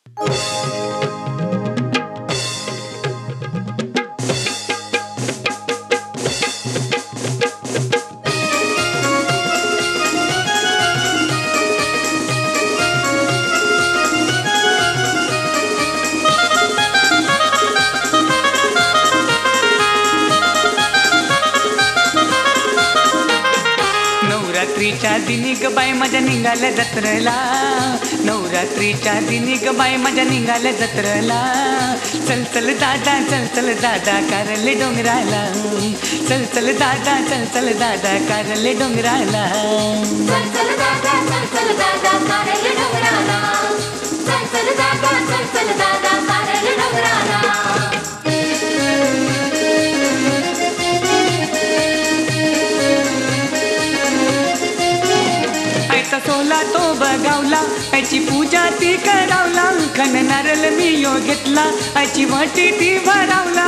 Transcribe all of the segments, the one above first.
नवरात्रीच्या दिनी ग बाय माझ्या निघाल्या जत्रेला, नवरात्रीच्या दिनी ग बाय माझ्या निघाल्या जत्रेला. चल चल दादा, चल चल दादा, कारले डोंगराला. चल चल दादा, चल चल दादा, कारले डोंगराला. चल चल दादा, चल चल दादा, कारले डोंगराला. चल चल दादा, चल चल दादा, कारले डोंगराला. सोला तो बगावला, आईची पूजा ती करावला. खन नारळ मी यो घेतला, आईची वाटी ती भरावला.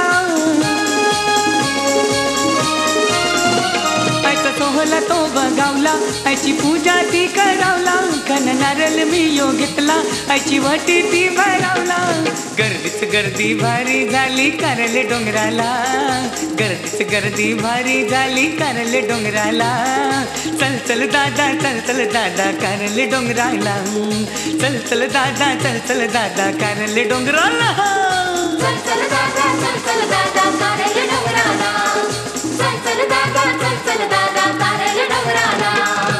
आईचा सोहला तो बगावला, आईची पूजा ती करावला. खन नारळ मी यो घेतला, आईची वाटी ती भरावला. गर्दीच गर्दी भारी झाली कारले डोंगराला. गर्दीच गर्दी भारी झाली कारले डोंगराला. चल चल दादा, चल चल दादा, कारले डोंगराला. चल चल दादा, चल चल दादा, कारले डोंगराला. चल चल दादा, चल चल दादा, कारले डोंगराला. चल चल दादा, चल चल दादा, कारले डोंगराला.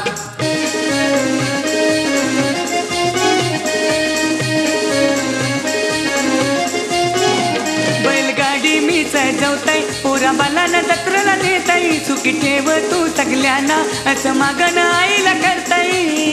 बैलगाडी मी सजवताय, पोरा बालांना जत्रेला नेताय. सुखी ठेव तू सगळ्यांना, असं मागणं आईला करताय.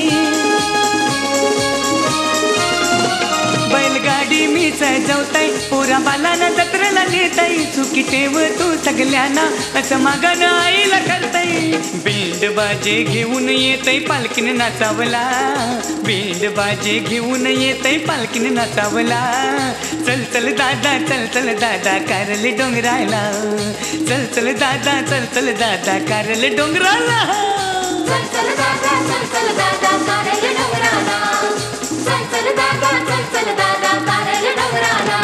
बैलगाडी मी सजवताय, पोरा बालांना जत्रेला नेताय. सुखी ठेव तू सगळ्यांना, असं मागणं आईला करताय. बेंड बाजे घेऊन येतय पालखीने नाचावला. बेंड बाजे घेऊन येतय पालखीने नाचावला. चल चल दादा, चल चल दादा, कारले डोंगराला. चल चल दादा, चल चल दादा, कारले डोंगराला. चल चल दादा, चल चल दादा, कारले डोंगराला. चल चल दादा, चल चल दादा, कारले डोंगराला.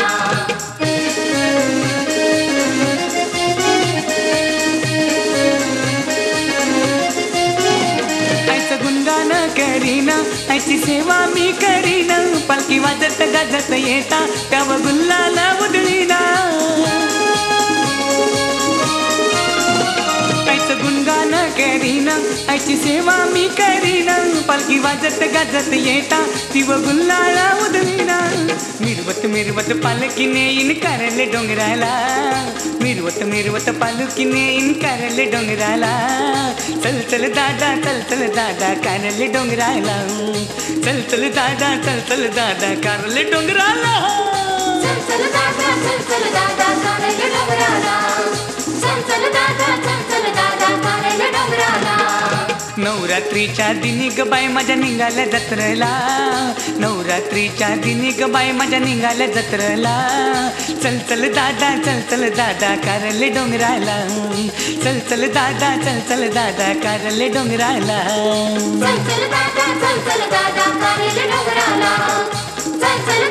आईचं गुणगान करीना, आईची सेवा मी करीना. पालखी वाजत गाजत येता, त्यावर गुल्लाला उधळीना. आईचं गुणगान करीना, आईची सेवा मी करीना. पालखी वाजत गाजत येता, तिव गुल्लाला उधळीना. मिरवत मिरवत पालखीने इन कारले डोंगराला. मिरवत मिरवत पालखीने इन कारले डोंगराला. चल चल दादा, चल चल दादा, कारले डोंगराला. चल चल दादा, चल चल दादा, कारले डोंगराला. चल चल दादा, चल चल दादा, कारले डोंगराला. चल चल दादा, चल चल दादा, कारले डोंगराला. नवरात्रीच्या दिनी ग बाय माझ्या निघाल्या जत्रेला. नवरात्रीच्या दिनी ग बाय माझ्या निघाल्या जत्रेला. चल चल दादा, चल चल दादा, कारले डोंगराला. चल चल दादा, चल चल दादा, कारले डोंगराला. चल चल दादा, चल चल दादा, कारले डोंगराला. चल चल